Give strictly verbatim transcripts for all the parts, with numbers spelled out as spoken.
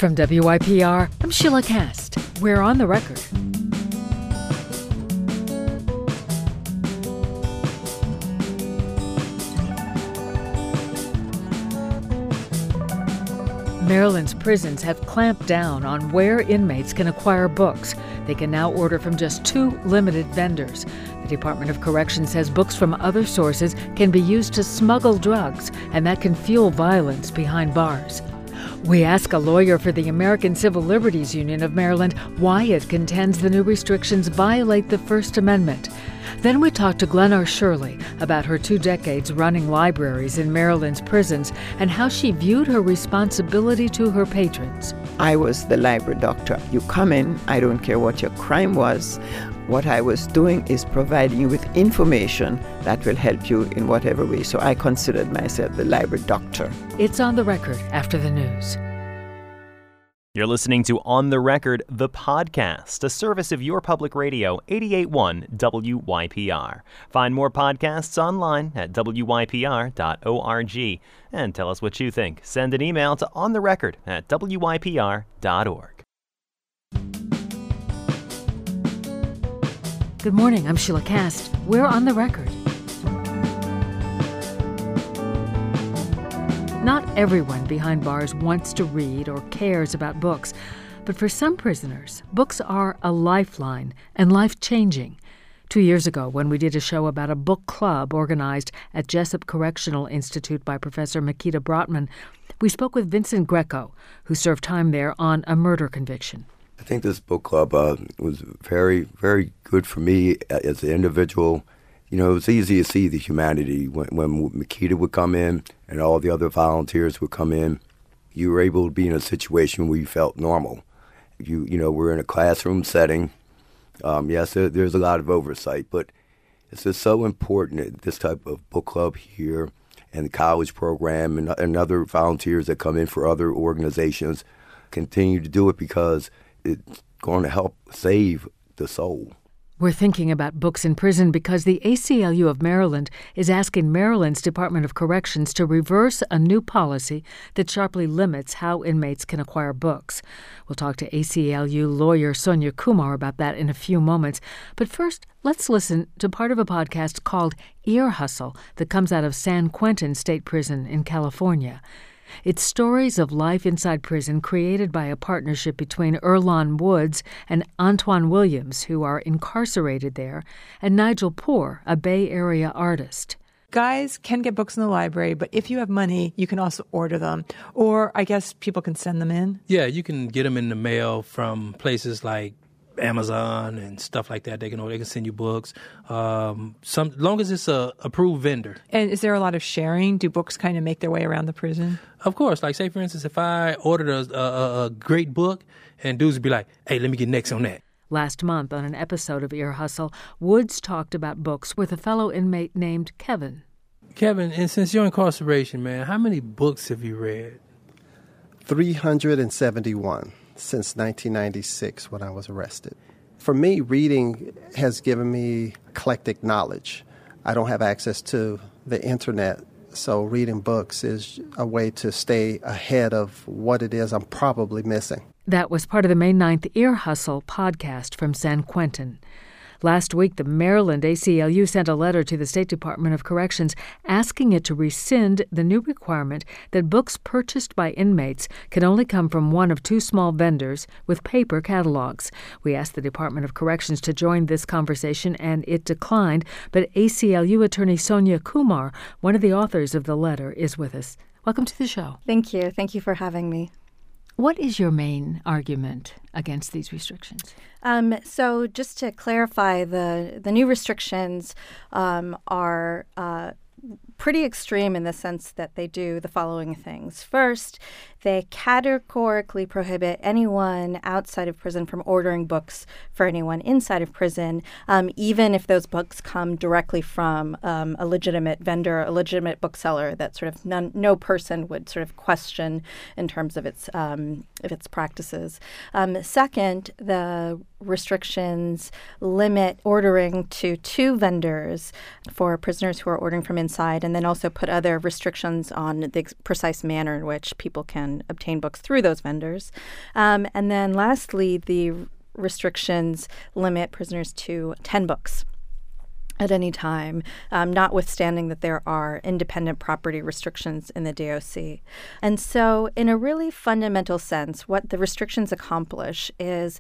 From W Y P R, I'm Sheila Cast. We're on the record. Maryland's prisons have clamped down on where inmates can acquire books. They can now order from just two limited vendors. The Department of Corrections says books from other sources can be used to smuggle drugs, and that can fuel violence behind bars. We ask a lawyer for the American Civil Liberties Union of Maryland why it contends the new restrictions violate the First Amendment. Then we talk to Glennar Shirley about her two decades running libraries in Maryland's prisons and how she viewed her responsibility to her patrons. I was the library doctor. You come in, I don't care what your crime was. What I was doing is providing you with information that will help you in whatever way. So I considered myself the library doctor. It's On the Record after the news. You're listening to On the Record, the podcast, a service of your public radio, eighty-eight point one W Y P R. Find more podcasts online at W Y P R dot org. And tell us what you think. Send an email to ontherecord at W Y P R dot org. Good morning, I'm Sheila Cast. We're On the Record. Not everyone behind bars wants to read or cares about books, but for some prisoners, books are a lifeline and life-changing. Two years ago, when we did a show about a book club organized at Jessup Correctional Institute by Professor Makita Brotman, we spoke with Vincent Greco, who served time there on a murder conviction. I think this book club uh, was very, very good for me as an individual. You know, it was easy to see the humanity when, when Makita would come in and all the other volunteers would come in. You were able to be in a situation where you felt normal. You, you know, we're in a classroom setting. Um, yes, there, there's a lot of oversight, but it's just so important that this type of book club here and the college program and, and other volunteers that come in for other organizations continue to do it because it's going to help save the soul. We're thinking about books in prison because the A C L U of Maryland is asking Maryland's Department of Corrections to reverse a new policy that sharply limits how inmates can acquire books. We'll talk to A C L U lawyer Sonia Kumar about that in a few moments. But first, let's listen to part of a podcast called Ear Hustle that comes out of San Quentin State Prison in California. It's stories of life inside prison created by a partnership between Earlonne Woods and Antoine Williams, who are incarcerated there, and Nigel Poor, a Bay Area artist. Guys can get books in the library, but if you have money, you can also order them. Or I guess people can send them in. Yeah, you can get them in the mail from places like Amazon and stuff like that. They can they can send you books, um, some long as it's a approved vendor. And is there a lot of sharing? Do books kind of make their way around the prison? Of course. Like, say, for instance, if I ordered a, a, a great book, and dudes would be like, hey, let me get next on that. Last month, on an episode of Ear Hustle, Woods talked about books with a fellow inmate named Kevin. Kevin, and since your incarceration, man, how many books have you read? three hundred seventy-one. Since nineteen ninety-six when I was arrested. For me, reading has given me eclectic knowledge. I don't have access to the internet, so reading books is a way to stay ahead of what it is I'm probably missing. That was part of the May ninth Ear Hustle podcast from San Quentin. Last week, the Maryland A C L U sent a letter to the State Department of Corrections asking it to rescind the new requirement that books purchased by inmates can only come from one of two small vendors with paper catalogs. We asked the Department of Corrections to join this conversation, and it declined, but A C L U attorney Sonia Kumar, one of the authors of the letter, is with us. Welcome to the show. Thank you. Thank you for having me. What is your main argument against these restrictions? Um, so just to clarify, the, the new restrictions um, are uh, pretty extreme in the sense that they do the following things. First, they categorically prohibit anyone outside of prison from ordering books for anyone inside of prison, um, even if those books come directly from um, a legitimate vendor, a legitimate bookseller that sort of none, no person would sort of question in terms of its um, of its practices. Um, second, the restrictions limit ordering to two vendors for prisoners who are ordering from inside, and then also put other restrictions on the ex- precise manner in which people can can obtain books through those vendors. Um, and then lastly, the restrictions limit prisoners to ten books at any time, um, notwithstanding that there are independent property restrictions in the D O C. And so in a really fundamental sense, what the restrictions accomplish is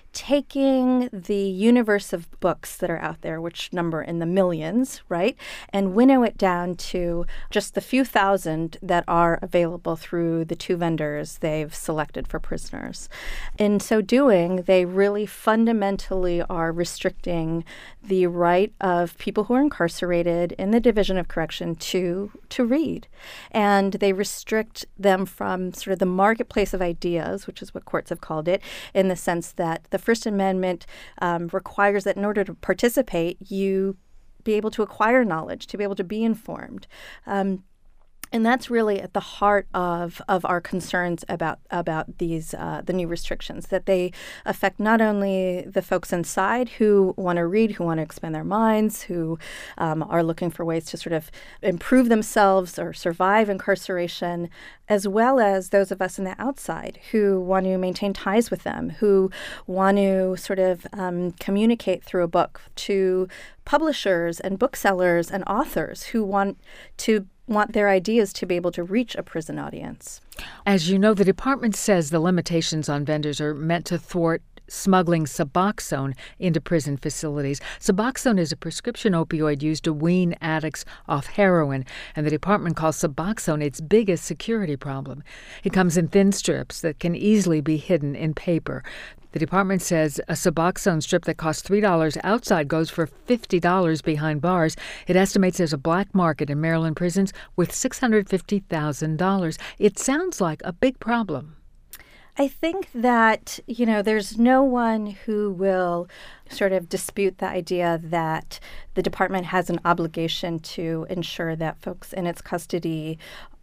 taking the universe of books that are out there, which number in the millions, right, and winnow it down to just the few thousand that are available through the two vendors they've selected for prisoners. In so doing, they really fundamentally are restricting the right of people who are incarcerated in the Division of Correction to to read. And they restrict them from sort of the marketplace of ideas, which is what courts have called it, in the sense that the First Amendment um, requires that in order to participate, you be able to acquire knowledge, to be able to be informed. Um, And that's really at the heart of, of our concerns about about these uh, the new restrictions, that they affect not only the folks inside who want to read, who want to expand their minds, who um, are looking for ways to sort of improve themselves or survive incarceration, as well as those of us on the outside who want to maintain ties with them, who want to sort of um, communicate through a book to publishers and booksellers and authors who want to want their ideas to be able to reach a prison audience. As you know, the department says the limitations on vendors are meant to thwart smuggling Suboxone into prison facilities. Suboxone is a prescription opioid used to wean addicts off heroin, and the department calls Suboxone its biggest security problem. It comes in thin strips that can easily be hidden in paper. The department says a Suboxone strip that costs three dollars outside goes for fifty dollars behind bars. It estimates there's a black market in Maryland prisons with six hundred fifty thousand dollars. It sounds like a big problem. I think that, you know, there's no one who will sort of dispute the idea that the department has an obligation to ensure that folks in its custody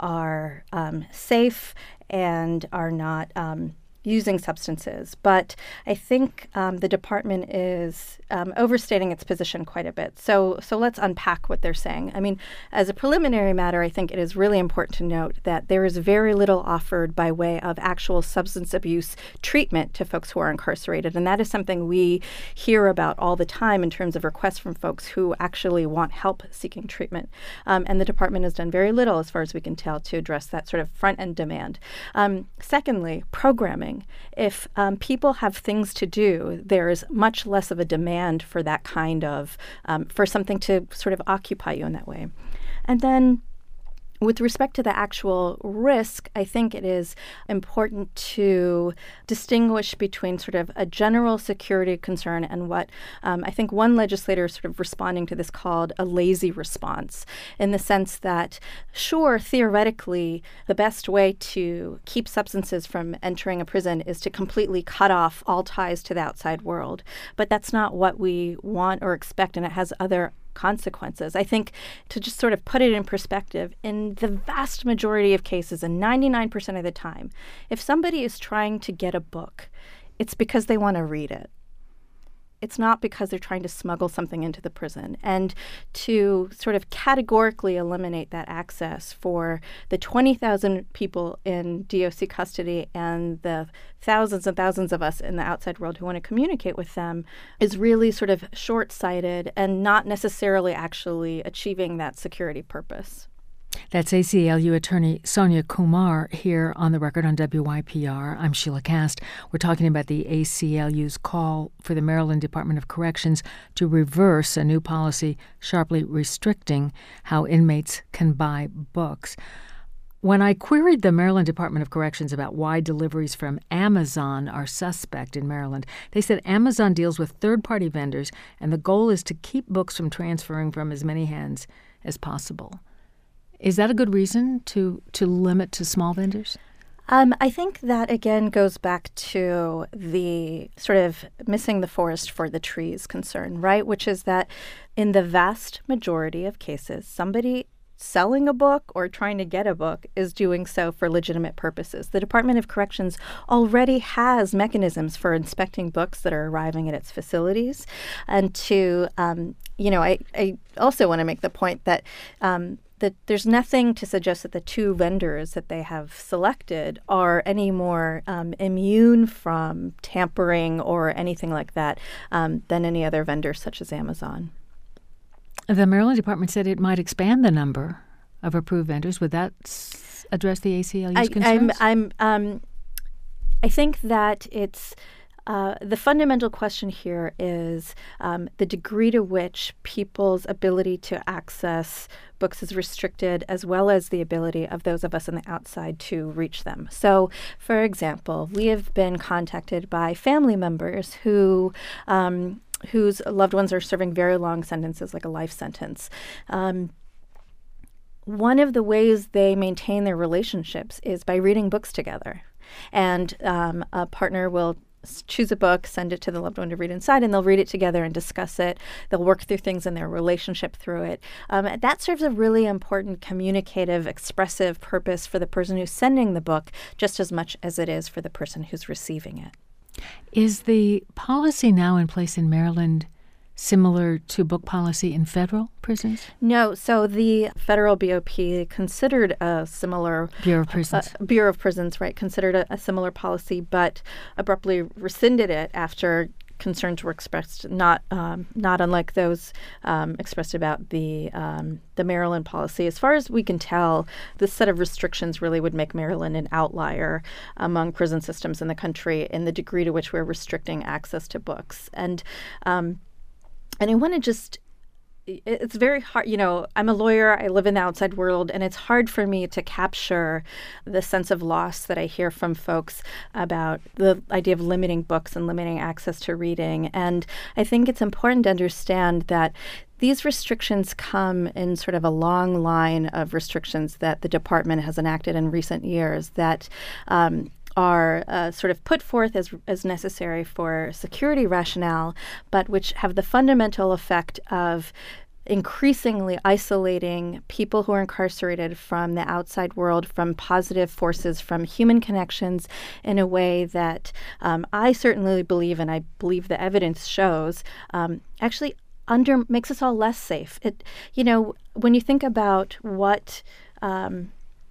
are um, safe and are not um, using substances. But I think um, the department is um, overstating its position quite a bit. So so let's unpack what they're saying. I mean, as a preliminary matter, I think it is really important to note that there is very little offered by way of actual substance abuse treatment to folks who are incarcerated. And that is something we hear about all the time in terms of requests from folks who actually want help seeking treatment. Um, and the department has done very little, as far as we can tell, to address that sort of front-end demand. Um, secondly, programming. If um, people have things to do, there is much less of a demand for that kind of, um, for something to sort of occupy you in that way. And then with respect to the actual risk, I think it is important to distinguish between sort of a general security concern and what um, I think one legislator is sort of responding to this called a lazy response, in the sense that, sure, theoretically, the best way to keep substances from entering a prison is to completely cut off all ties to the outside world. But that's not what we want or expect, and it has other consequences. I think, to just sort of put it in perspective, in the vast majority of cases, and ninety-nine percent of the time, if somebody is trying to get a book, it's because they want to read it. It's not because they're trying to smuggle something into the prison. And to sort of categorically eliminate that access for the twenty thousand people in D O C custody and the thousands and thousands of us in the outside world who want to communicate with them is really sort of short-sighted and not necessarily actually achieving that security purpose. That's A C L U attorney Sonia Kumar here on the record on W Y P R. I'm Sheila Cast. We're talking about the A C L U's call for the Maryland Department of Corrections to reverse a new policy sharply restricting how inmates can buy books. When I queried the Maryland Department of Corrections about why deliveries from Amazon are suspect in Maryland, they said Amazon deals with third-party vendors, and the goal is to keep books from transferring from as many hands as possible. Is that a good reason to, to limit to small vendors? Um, I think that, again, goes back to the sort of missing the forest for the trees concern, right? Which is that in the vast majority of cases, somebody selling a book or trying to get a book is doing so for legitimate purposes. The Department of Corrections already has mechanisms for inspecting books that are arriving at its facilities. And to, um, you know, I, I also want to make the point that um, that there's nothing to suggest that the two vendors that they have selected are any more um, immune from tampering or anything like that um, than any other vendor such as Amazon. The Maryland Department said it might expand the number of approved vendors. Would that s- address the A C L U's I, concerns? I'm, I'm, um, I think that it's uh, the fundamental question here is um, the degree to which people's ability to access books is restricted, as well as the ability of those of us on the outside to reach them. So, for example, we have been contacted by family members who um, whose loved ones are serving very long sentences, like a life sentence. Um, one of the ways they maintain their relationships is by reading books together. And um, a partner will choose a book, send it to the loved one to read inside, and they'll read it together and discuss it. They'll work through things in their relationship through it. Um, that serves a really important communicative, expressive purpose for the person who's sending the book, just as much as it is for the person who's receiving it. Is the policy now in place in Maryland similar to book policy in federal prisons? No. So the federal B O P considered a similar Bureau of Prisons. Uh, Bureau of Prisons, right? Considered a, a similar policy, but abruptly rescinded it after concerns were expressed, not um, not unlike those um, expressed about the um, the Maryland policy. As far as we can tell, this set of restrictions really would make Maryland an outlier among prison systems in the country in the degree to which we're restricting access to books. And um, and I want to just it's very hard, you know, I'm a lawyer, I live in the outside world, and it's hard for me to capture the sense of loss that I hear from folks about the idea of limiting books and limiting access to reading. And I think it's important to understand that these restrictions come in sort of a long line of restrictions that the department has enacted in recent years that um, are uh, sort of put forth as as necessary for security rationale, but which have the fundamental effect of increasingly isolating people who are incarcerated from the outside world, from positive forces, from human connections in a way that um, I certainly believe, and I believe the evidence shows, um, actually under makes us all less safe. It, you know, when you think about what um,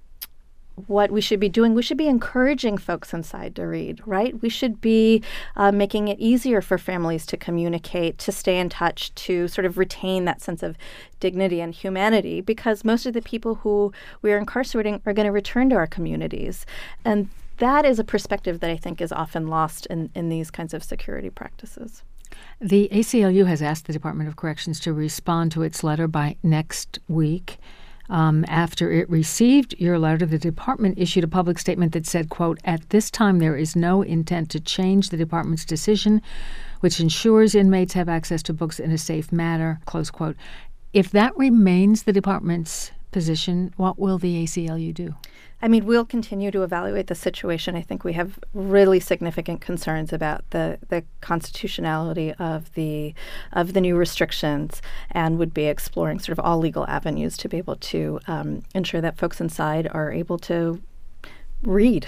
what we should be doing, we should be encouraging folks inside to read, right? We should be uh, making it easier for families to communicate, to stay in touch, to sort of retain that sense of dignity and humanity, because most of the people who we are incarcerating are going to return to our communities. And that is a perspective that I think is often lost in, in these kinds of security practices. The A C L U has asked the Department of Corrections to respond to its letter by next week. Um, after it received your letter, the department issued a public statement that said, quote, "At this time, there is no intent to change the department's decision, which ensures inmates have access to books in a safe manner," close quote. If that remains the department's position, what will the A C L U do? I mean, we'll continue to evaluate the situation. I think we have really significant concerns about the, the constitutionality of the of the new restrictions, and would be exploring sort of all legal avenues to be able to um, ensure that folks inside are able to read.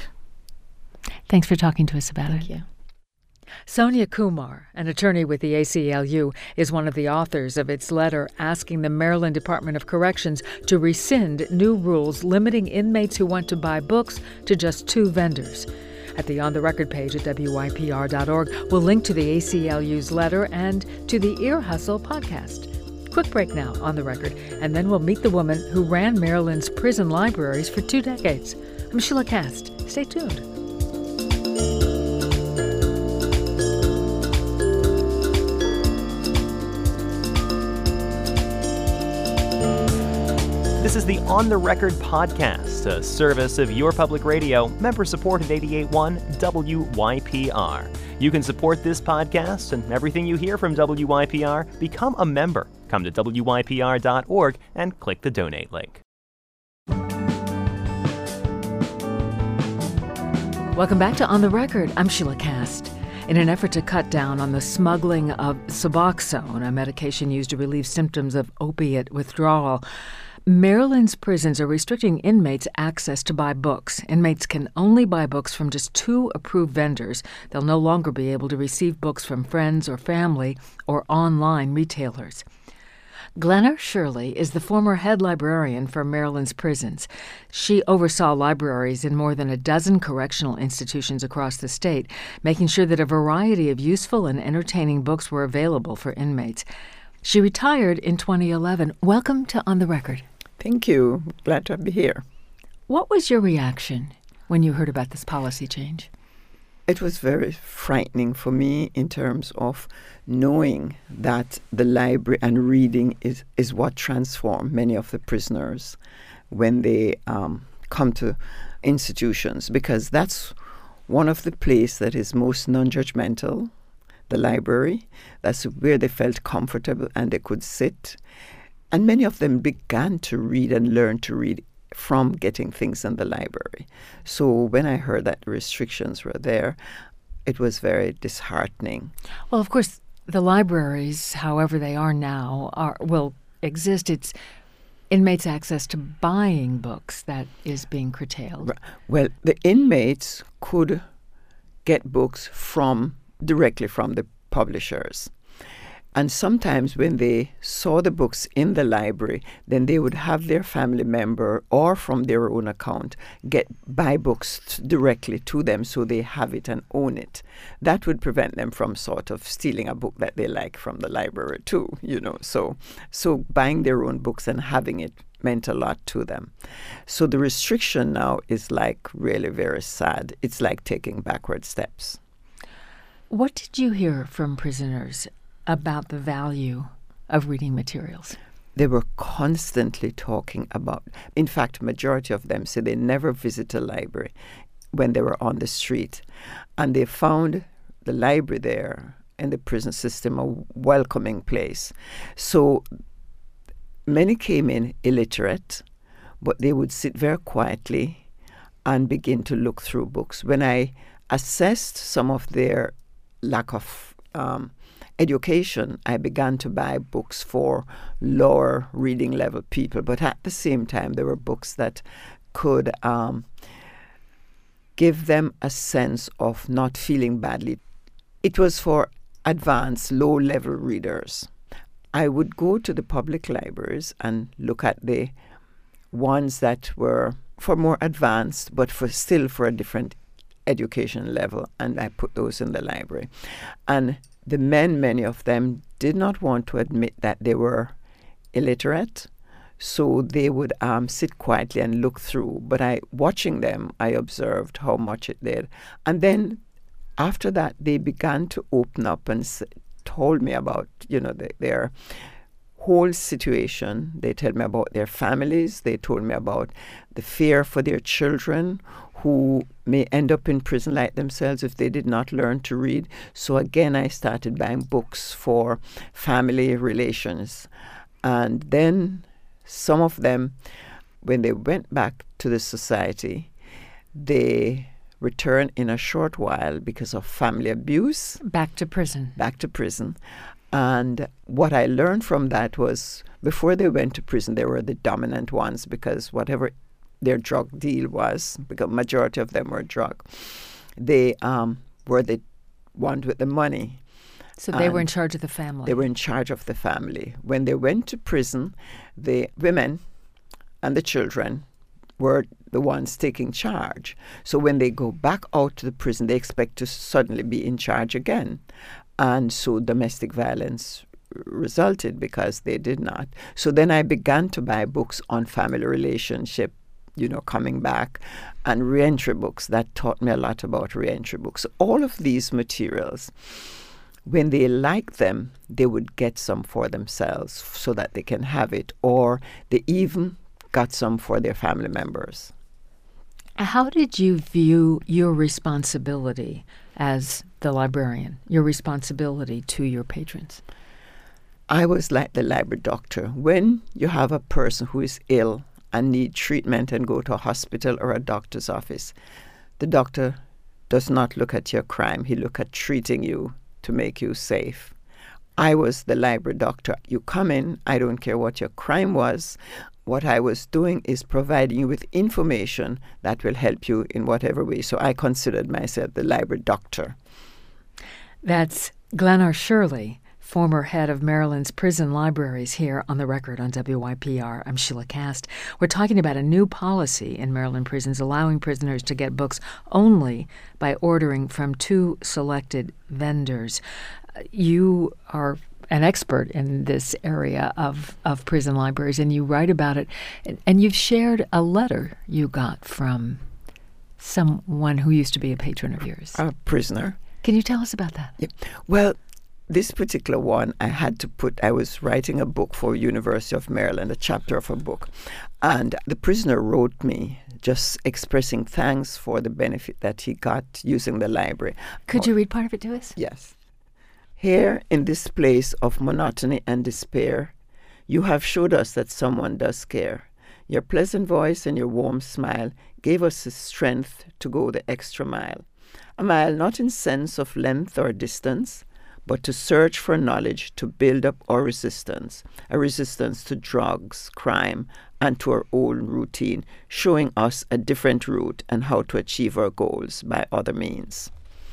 Thanks for talking to us about Thank it. you. Sonia Kumar, an attorney with the A C L U, is one of the authors of its letter asking the Maryland Department of Corrections to rescind new rules limiting inmates who want to buy books to just two vendors. At the On the Record page at W Y P R dot org, we'll link to the A C L U's letter and to the Ear Hustle podcast. Quick break now on The Record, and then we'll meet the woman who ran Maryland's prison libraries for two decades. I'm Sheila Cast. Stay tuned. This is the On the Record podcast, a service of your public radio, member-supported eighty-eight point one W Y P R. You can support this podcast and everything you hear from W Y P R. Become a member. Come to W Y P R dot org and click the donate link. Welcome back to On the Record. I'm Sheila Cast. In an effort to cut down on the smuggling of Suboxone, a medication used to relieve symptoms of opiate withdrawal, Maryland's prisons are restricting inmates' access to buy books. Inmates can only buy books from just two approved vendors. They'll no longer be able to receive books from friends or family or online retailers. Glenna Shirley is the former head librarian for Maryland's prisons. She oversaw libraries in more than a dozen correctional institutions across the state, making sure that a variety of useful and entertaining books were available for inmates. She retired in twenty eleven. Welcome to On the Record. Thank you. Glad to be here. What was your reaction when you heard about this policy change? It was very frightening for me in terms of knowing that the library and reading is, is what transformed many of the prisoners when they um, come to institutions, because that's one of the places that is most non-judgmental, the library. That's where they felt comfortable and they could sit. And many of them began to read and learn to read from getting things in the library. So when I heard that the restrictions were there, it was very disheartening. Well, of course, the libraries, however they are now, are will exist. It's inmates' access to buying books that is being curtailed. Well, the inmates could get books from directly from the publishers. And sometimes when they saw the books in the library, then they would have their family member or from their own account get buy books t- directly to them so they have it and own it. That would prevent them from sort of stealing a book that they like from the library too, you know. So, so buying their own books and having it meant a lot to them. So the restriction now is like really very sad. It's like taking backward steps. What did you hear from prisoners about the value of reading materials? They were constantly talking about, in fact, majority of them said they never visit a library when they were on the street. And they found the library there in the prison system a welcoming place. So many came in illiterate, but they would sit very quietly and begin to look through books. When I assessed some of their lack of um, education, I began to buy books for lower reading level people, but at the same time there were books that could um, give them a sense of not feeling badly. It was for advanced low level readers. I would go to the public libraries and look at the ones that were for more advanced but for still for a different education level, and I put those in the library. And the men, many of them, did not want to admit that they were illiterate, so they would um, sit quietly and look through. But I, watching them, I observed how much it did. And then after that, they began to open up and s- told me about, you know, the, their whole situation. They told me about their families. They told me about the fear for their children who may end up in prison like themselves if they did not learn to read. So again, I started buying books for family relations. And then some of them, when they went back to the society, they returned in a short while because of family abuse. Back to prison. Back to prison. And what I learned from that was before they went to prison, they were the dominant ones because whatever their drug deal was, because majority of them were drug, they um, were the ones with the money. So they were in charge of the family. They were in charge of the family. When they went to prison, the women and the children were the ones taking charge. So when they go back out to the prison, they expect to suddenly be in charge again. And so domestic violence resulted because they did not. So then I began to buy books on family relationship, you know, coming back, and reentry books that taught me a lot about reentry books. All of these materials, when they liked them, they would get some for themselves so that they can have it, or they even got some for their family members. How did you view your responsibility as the librarian, your responsibility to your patrons? I was like the library doctor. When you have a person who is ill and need treatment and go to a hospital or a doctor's office, the doctor does not look at your crime. He looks at treating you to make you safe. I was the library doctor. You come in, I don't care what your crime was, what I was doing is providing you with information that will help you in whatever way. So I considered myself the library doctor. That's Glennar Shirley, former head of Maryland's prison libraries, here on The Record on W Y P R. I'm Sheila Cast. We're talking about a new policy in Maryland prisons allowing prisoners to get books only by ordering from two selected vendors. You are an expert in this area of, of prison libraries, and you write about it. And you've shared a letter you got from someone who used to be a patron of yours. A prisoner. Can you tell us about that? Yeah. Well, this particular one, I had to put, I was writing a book for University of Maryland, a chapter of a book. And the prisoner wrote me just expressing thanks for the benefit that he got using the library. Could you read part of it to us? Yes. Here, in this place of monotony and despair, you have showed us that someone does care. Your pleasant voice and your warm smile gave us the strength to go the extra mile. A mile not in sense of length or distance, but to search for knowledge to build up our resistance, a resistance to drugs, crime, and to our own routine, showing us a different route and how to achieve our goals by other means.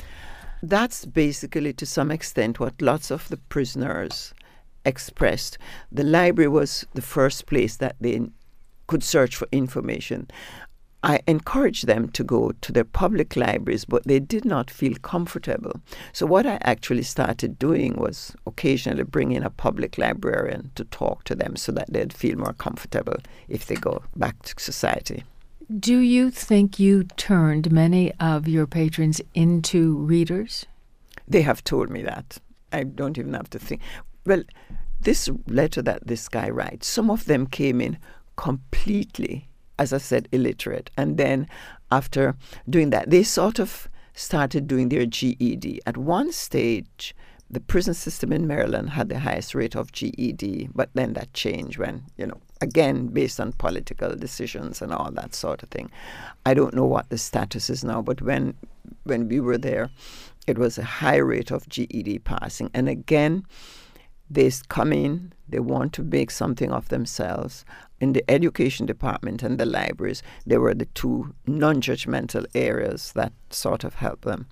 That's basically, to some extent, what lots of the prisoners expressed. The library was the first place that they could search for information. I encouraged them to go to their public libraries, but they did not feel comfortable. So what I actually started doing was occasionally bring in a public librarian to talk to them so that they'd feel more comfortable if they go back to society. Do you think you turned many of your patrons into readers? They have told me that. I don't even have to think. Well, this letter that this guy writes, some of them came in completely, as I said, illiterate. And then after doing that, they sort of started doing their G E D. At one stage, the prison system in Maryland had the highest rate of G E D, but then that changed when, you know, again, based on political decisions and all that sort of thing. I don't know what the status is now, but when when we were there, it was a high rate of G E D passing. And again, they come in, they want to make something of themselves. In the education department and the libraries, they were the two non-judgmental areas that sort of helped them.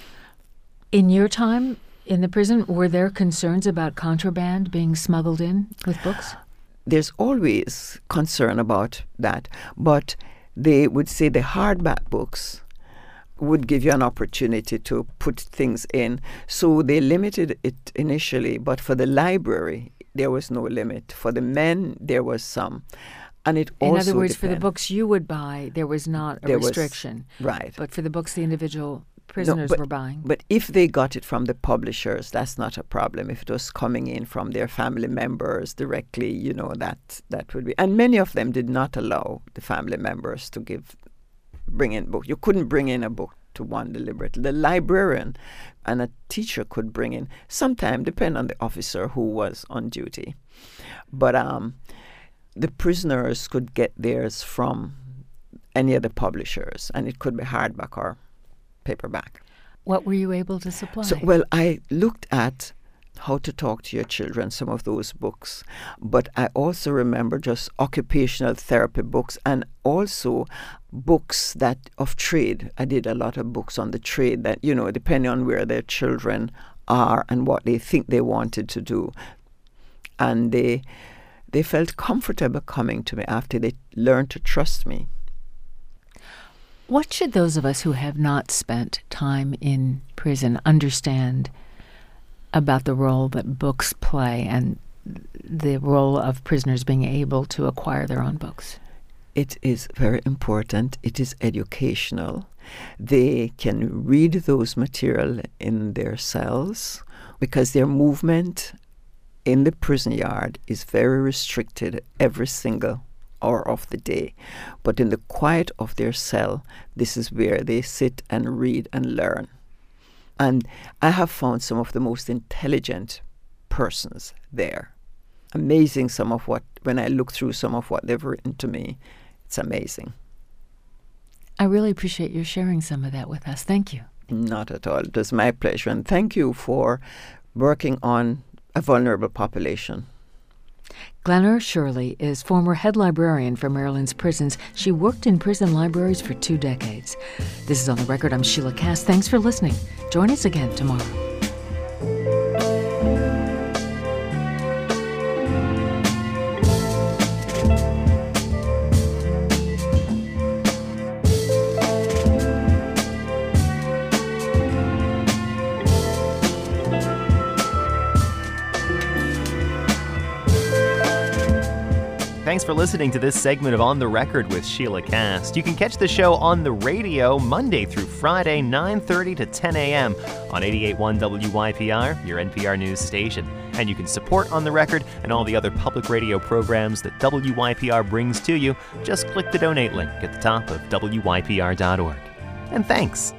In your time in the prison, were there concerns about contraband being smuggled in with books? There's always concern about that, but they would say the hardback books would give you an opportunity to put things in. So they limited it initially, but for the library, there was no limit. For the men, there was some. And it also In other words, depend- for the books you would buy, there was not a There was- restriction. right. But for the books the individual prisoners No, but, were buying. But if they got it from the publishers, that's not a problem. If it was coming in from their family members directly, you know, that that would be. And many of them did not allow the family members to give, bring in books. You couldn't bring in a book to one deliberately. The librarian and a teacher could bring in, sometime, depending on the officer who was on duty. But um, the prisoners could get theirs from any of the publishers, and it could be hardback or paperback. What were you able to supply? So, well, I looked at How to Talk to Your Children, some of those books, but I also remember just occupational therapy books and also books that of trade. I did a lot of books on the trade that, you know, depending on where their children are and what they think they wanted to do. And they they felt comfortable coming to me after they learned to trust me. What should those of us who have not spent time in prison understand about the role that books play and the role of prisoners being able to acquire their own books? It is very important. It is educational. They can read those material in their cells because their movement in the prison yard is very restricted every single hour of the day. But in the quiet of their cell, this is where they sit and read and learn. And I have found some of the most intelligent persons there. Amazing some of what, when I look through some of what they've written to me, it's amazing. I really appreciate your sharing some of that with us. Thank you. Not at all. It was my pleasure. And thank you for working on a vulnerable population. Glenna Shirley is former head librarian for Maryland's prisons. She worked in prison libraries for two decades. This is On the Record. I'm Sheila Cass. Thanks for listening. Join us again tomorrow. Thanks for listening to this segment of On the Record with Sheila Cast. You can catch the show on the radio Monday through Friday, nine thirty to ten a.m. on eighty-eight point one W Y P R, your N P R news station. And you can support On the Record and all the other public radio programs that W Y P R brings to you. Just click the donate link at the top of W Y P R dot org. And thanks.